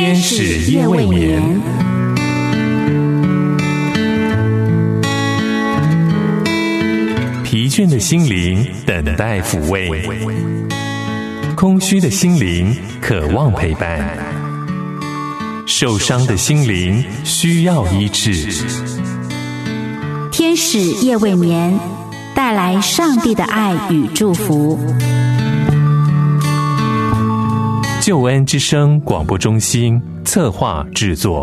天使夜未眠。疲倦的心灵等待抚慰，空虚的心灵渴望陪伴，受伤的心灵需要医治。 天使夜未眠，带来上帝的爱与祝福。 救恩之声广播中心策划制作。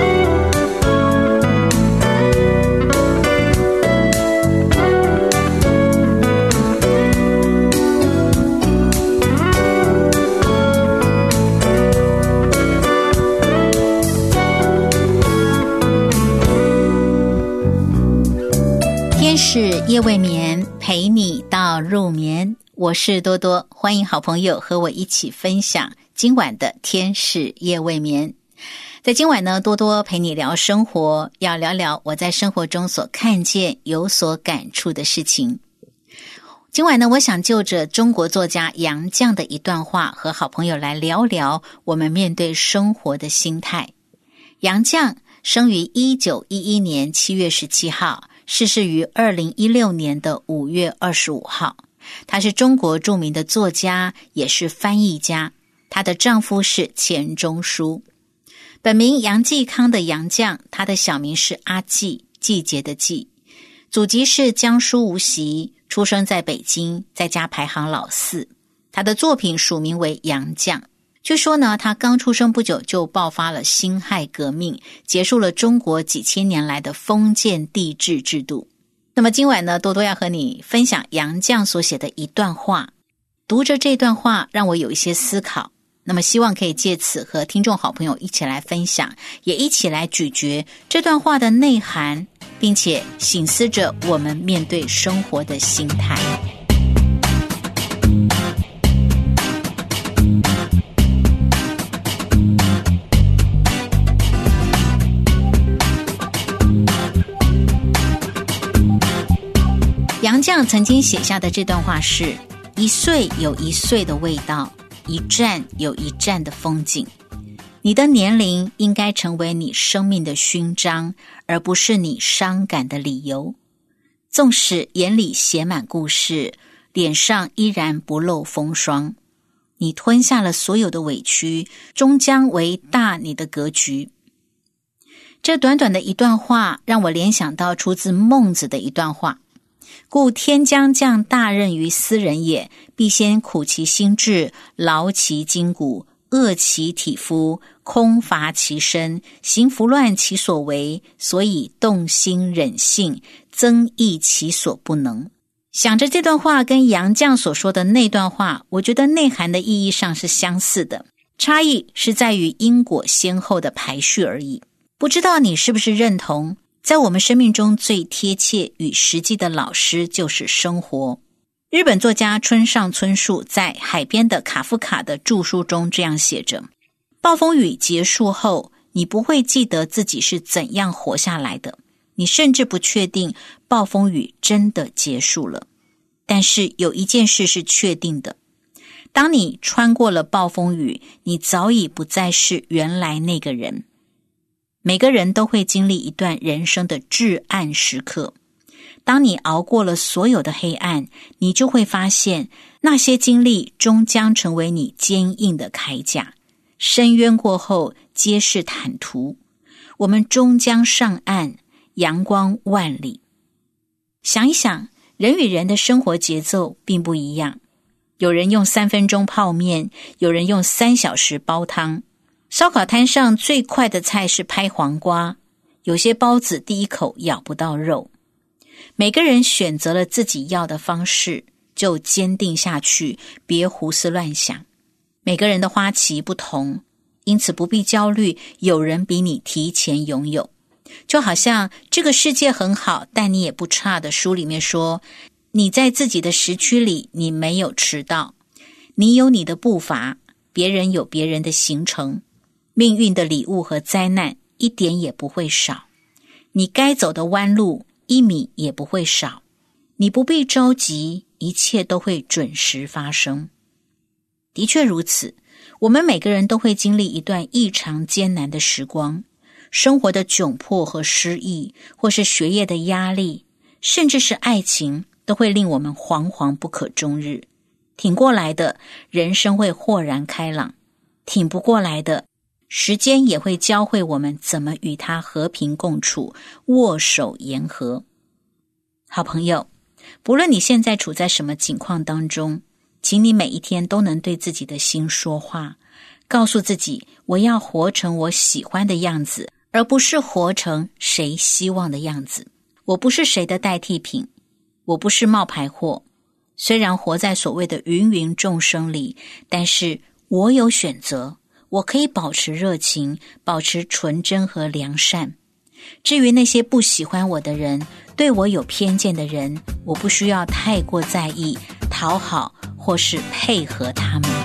天使夜未眠，陪你到入眠。我是多多，欢迎好朋友和我一起分享今晚的天使夜未眠。在今晚呢，多多陪你聊生活，要聊聊我在生活中所看见有所感触的事情。今晚呢，我想就着中国作家杨绛的一段话，和好朋友来聊聊我们面对生活的心态。杨绛生于1911年7月17号，逝世于2016年的5月25号。她是中国著名的作家，也是翻译家。她的丈夫是钱钟书。本名杨继康的杨绛，她的小名是阿季，季节的季。祖籍是江苏无锡，出生在北京，在家排行老四。她的作品署名为杨绛。据说呢，她刚出生不久就爆发了辛亥革命，结束了中国几千年来的封建帝制制度。那么今晚呢，多多要和你分享杨绛所写的一段话。读着这段话，让我有一些思考。那么希望可以借此和听众好朋友一起来分享，也一起来咀嚼这段话的内涵，并且省思着我们面对生活的心态。杨绛曾经写下的这段话是：一岁有一岁的味道，一站有一站的风景。你的年龄应该成为你生命的勋章，而不是你伤感的理由。纵使眼里写满故事，脸上依然不露风霜。你吞下了所有的委屈，终将为大你的格局。这短短的一段话，让我联想到出自孟子的一段话：故天将降大任于斯人也，必先苦其心志，劳其筋骨，饿其体肤，空乏其身，行拂乱其所为，所以动心忍性，增益其所不能。想着这段话跟杨绛所说的那段话，我觉得内涵的意义上是相似的，差异是在于因果先后的排序而已。不知道你是不是认同，在我们生命中最贴切与实际的老师就是生活。日本作家村上春树在海边的卡夫卡的著书中这样写着：暴风雨结束后，你不会记得自己是怎样活下来的，你甚至不确定暴风雨真的结束了。但是有一件事是确定的，当你穿过了暴风雨，你早已不再是原来那个人。每个人都会经历一段人生的至暗时刻，当你熬过了所有的黑暗，你就会发现那些经历终将成为你坚硬的铠甲。深渊过后皆是坦途，我们终将上岸，阳光万里。想一想，人与人的生活节奏并不一样，有人用3分钟泡面，有人用3小时煲汤。烧烤摊上最快的菜是拍黄瓜，有些包子第一口咬不到肉。每个人选择了自己要的方式，就坚定下去，别胡思乱想。每个人的花期不同，因此不必焦虑有人比你提前拥有。就好像这个世界很好，但你也不差的书里面说，你在自己的时区里，你没有迟到，你有你的步伐，别人有别人的行程。命运的礼物和灾难一点也不会少，你该走的弯路1米也不会少。你不必着急，一切都会准时发生。的确如此， 我们每个人都会经历一段异常艰难的时光，生活的窘迫和失意，或是学业的压力，甚至是爱情，都会令我们惶惶不可终日。挺过来的，人生会豁然开朗；挺不过来的，时间也会教会我们怎么与它和平共处，握手言和。好朋友，不论你现在处在什么境况当中，请你每一天都能对自己的心说话，告诉自己，我要活成我喜欢的样子，而不是活成谁希望的样子。我不是谁的代替品，我不是冒牌货。虽然活在所谓的芸芸众生里，但是我有选择，我可以保持热情，保持纯真和良善。至于那些不喜欢我的人，对我有偏见的人，我不需要太过在意、讨好或是配合他们。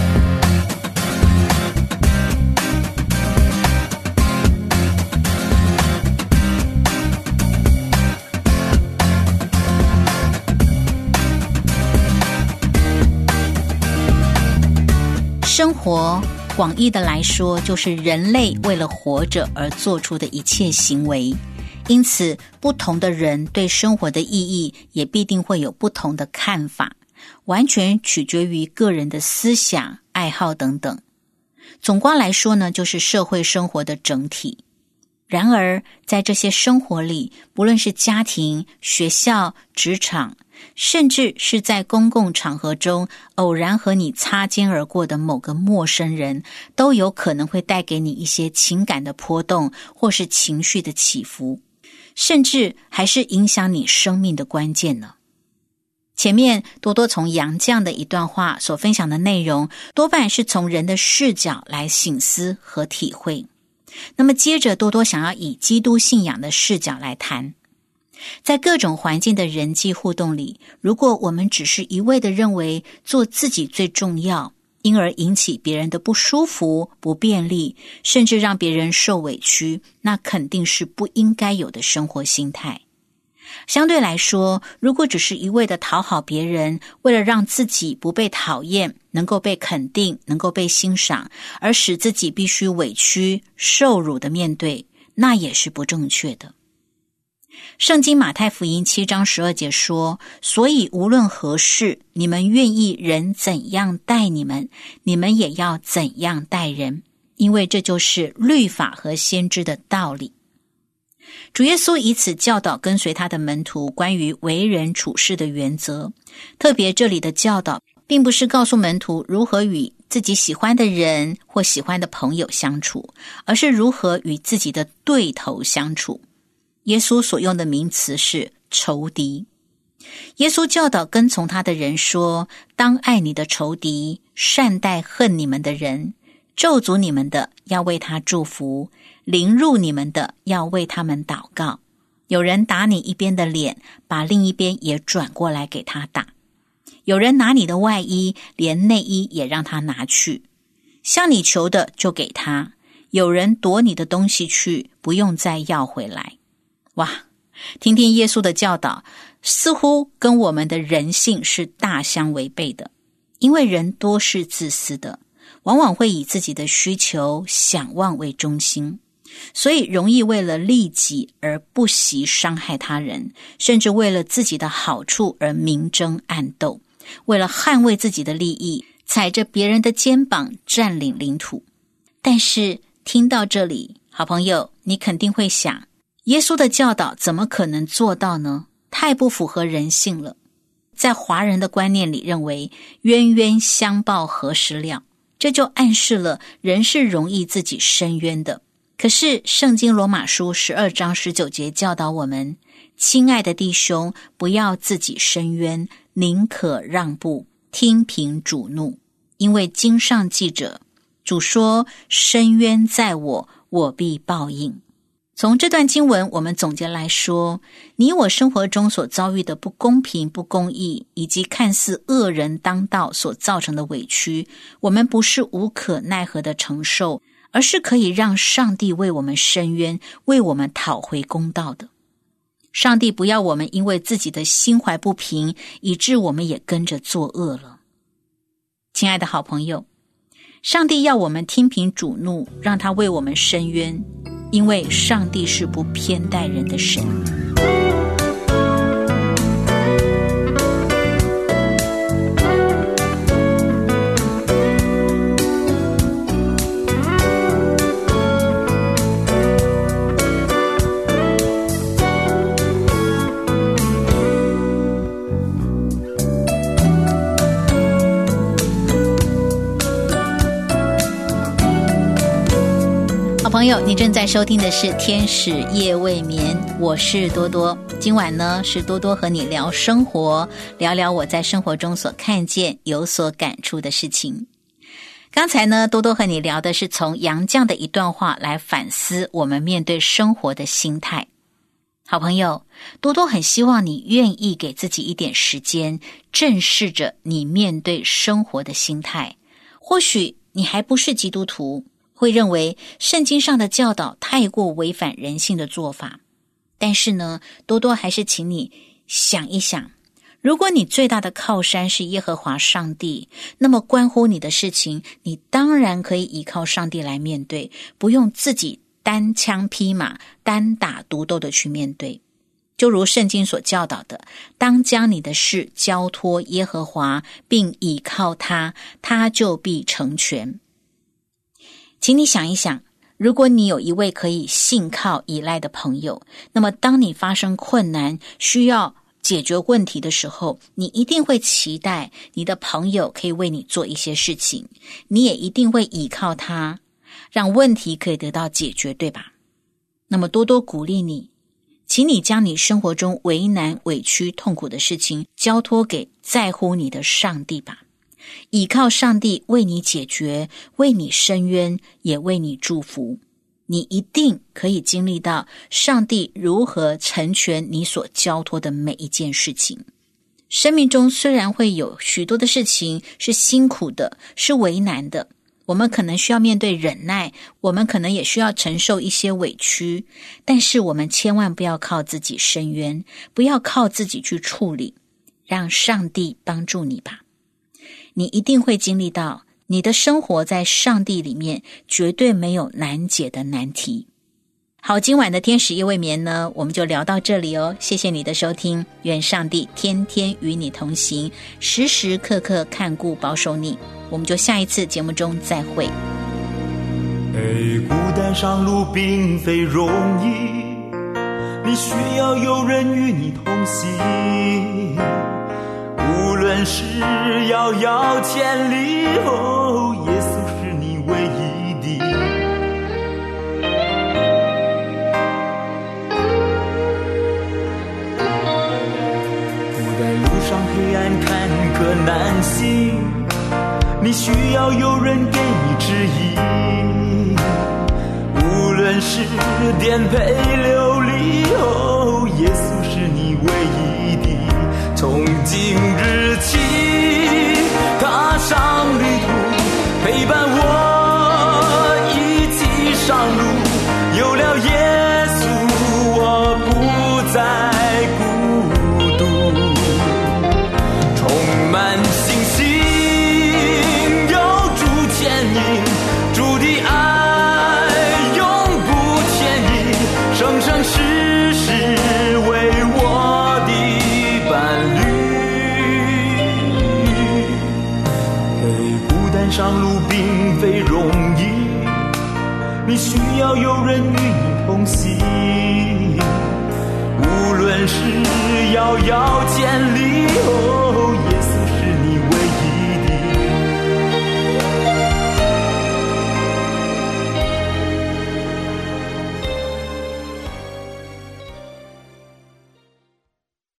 生活广义的来说，就是人类为了活着而做出的一切行为，因此不同的人对生活的意义也必定会有不同的看法，完全取决于个人的思想、爱好等等。总括来说呢，就是社会生活的整体。然而在这些生活里，不论是家庭、学校、职场，甚至是在公共场合中偶然和你擦肩而过的某个陌生人，都有可能会带给你一些情感的波动，或是情绪的起伏，甚至还是影响你生命的关键呢。前面多多从杨绛的一段话所分享的内容，多半是从人的视角来省思和体会。那么接着多多想要以基督信仰的视角来谈。在各种环境的人际互动里，如果我们只是一味地认为做自己最重要，因而引起别人的不舒服、不便利，甚至让别人受委屈，那肯定是不应该有的生活心态。相对来说，如果只是一味地讨好别人，为了让自己不被讨厌，能够被肯定，能够被欣赏，而使自己必须委屈、受辱的面对，那也是不正确的。圣经马太福音7章12节说，所以无论何事，你们愿意人怎样待你们，你们也要怎样待人，因为这就是律法和先知的道理。主耶稣以此教导跟随他的门徒关于为人处事的原则，特别这里的教导并不是告诉门徒如何与自己喜欢的人或喜欢的朋友相处，而是如何与自己的对头相处。耶稣所用的名词是仇敌。耶稣教导跟从他的人说，当爱你的仇敌，善待恨你们的人，咒诅你们的要为他祝福，凌辱你们的要为他们祷告。有人打你一边的脸，把另一边也转过来给他打。有人拿你的外衣，连内衣也让他拿去。向你求的就给他，有人夺你的东西去，不用再要回来。哇，听听耶稣的教导，似乎跟我们的人性是大相违背的。因为人多是自私的，往往会以自己的需求、想望为中心，所以容易为了利己而不惜伤害他人，甚至为了自己的好处而明争暗斗，为了捍卫自己的利益，踩着别人的肩膀占领领土。但是听到这里，好朋友，你肯定会想，耶稣的教导怎么可能做到呢？太不符合人性了。在华人的观念里认为，冤冤相报何时了，这就暗示了人是容易自己伸冤的。可是圣经罗马书12章19节教导我们，亲爱的弟兄，不要自己伸冤，宁可让步，听凭主怒。因为经上记着，主说，伸冤在我，我必报应。从这段经文我们总结来说，你我生活中所遭遇的不公平、不公义，以及看似恶人当道所造成的委屈，我们不是无可奈何的承受，而是可以让上帝为我们伸冤，为我们讨回公道的。上帝不要我们因为自己的心怀不平，以致我们也跟着作恶了。亲爱的好朋友， 上帝要我们听凭主怒，让他为我们伸冤，因为上帝是不偏待人的神。朋友，你正在收听的是天使夜未眠，我是多多。今晚呢，是多多和你聊生活，聊聊我在生活中所看见有所感触的事情。刚才呢，多多和你聊的是从杨绛的一段话来反思我们面对生活的心态。好朋友，多多很希望你愿意给自己一点时间，正视着你面对生活的心态。或许你还不是基督徒，会认为圣经上的教导太过违反人性的做法。但是呢，多多还是请你想一想，如果你最大的靠山是耶和华上帝，那么关乎你的事情，你当然可以依靠上帝来面对，不用自己单枪匹马、单打独斗的去面对。就如圣经所教导的，当将你的事交托耶和华，并倚靠他，他就必成全。请你想一想，如果你有一位可以信靠依赖的朋友，那么当你发生困难需要解决问题的时候，你一定会期待你的朋友可以为你做一些事情，你也一定会依靠他，让问题可以得到解决，对吧？那么多多鼓励你，请你将你生活中为难、委屈、痛苦的事情交托给在乎你的上帝吧。倚靠上帝为你解决，为你伸冤，也为你祝福。你一定可以经历到上帝如何成全你所交托的每一件事情。生命中虽然会有许多的事情是辛苦的，是为难的，我们可能需要面对忍耐，我们可能也需要承受一些委屈，但是我们千万不要靠自己伸冤，不要靠自己去处理，让上帝帮助你吧。你一定会经历到，你的生活在上帝里面绝对没有难解的难题。好，今晚的天使夜未眠呢，我们就聊到这里哦。谢谢你的收听，愿上帝天天与你同行，时时刻刻看顾保守你。我们就下一次节目中再会。 孤单上路并非容易，你需要有人与你同行，无论是遥遥千里，耶稣是你唯一的。孤单路上黑暗坎坷难行，你需要有人给你指引，无论是颠沛流离，耶稣是你唯一的。从今日起踏上旅途，陪伴我一起上路，有了耶稣我不再孤独，充满信心有主牵引，主的爱永不迁移，生生世世为我的伴侣。孤单上路并非容易，你需要有人与你同行，无论是遥遥千里，